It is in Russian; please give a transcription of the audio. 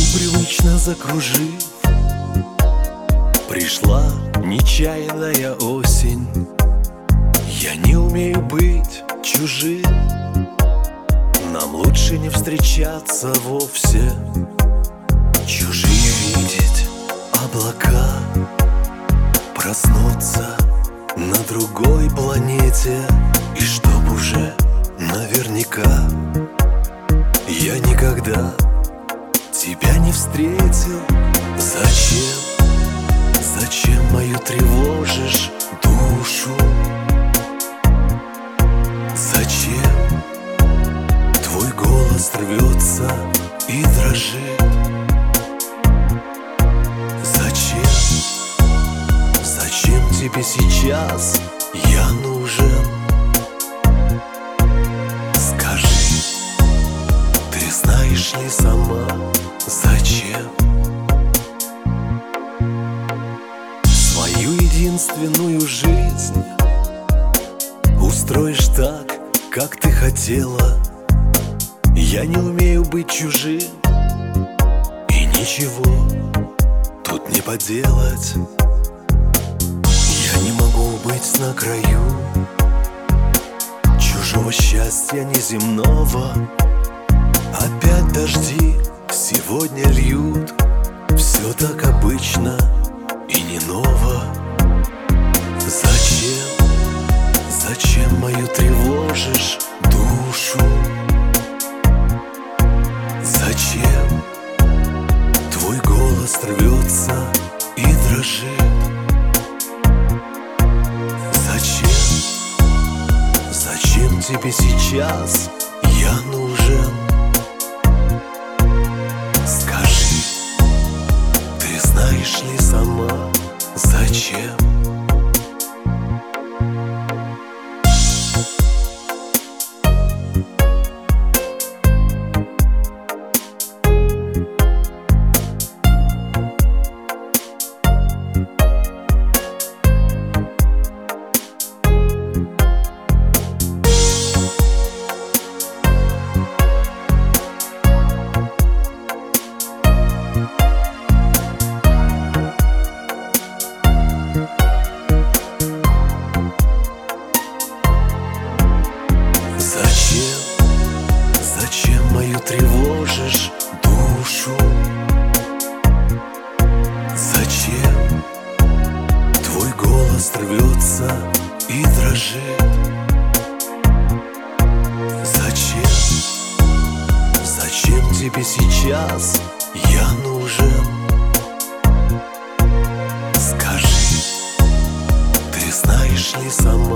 Привычно закружив, пришла нечаянная осень. Я не умею быть чужим, нам лучше не встречаться вовсе. Чужие видеть облака, проснуться на другой планете. И чтоб уже наверняка я никогда тебя не встретил. Зачем мою тревожишь душу? Зачем твой голос рвется и дрожит? Зачем тебе сейчас я нужен? Скажи, ты знаешь ли сама, зачем? Свою единственную жизнь устроишь так, как ты хотела. Я не умею быть чужим, и ничего тут не поделать. Я не могу быть на краю чужого счастья неземного. Опять дожди сегодня льют, все так обычно и не ново. Зачем мою тревожишь душу? Зачем твой голос рвется и дрожит? Зачем тебе сейчас я нужен? Скажи, ты знаешь ли сама, зачем? Зачем мою тревожишь душу? Зачем твой голос рвется и дрожит? Зачем тебе сейчас я нужен? Скажи, ты знаешь ли сама,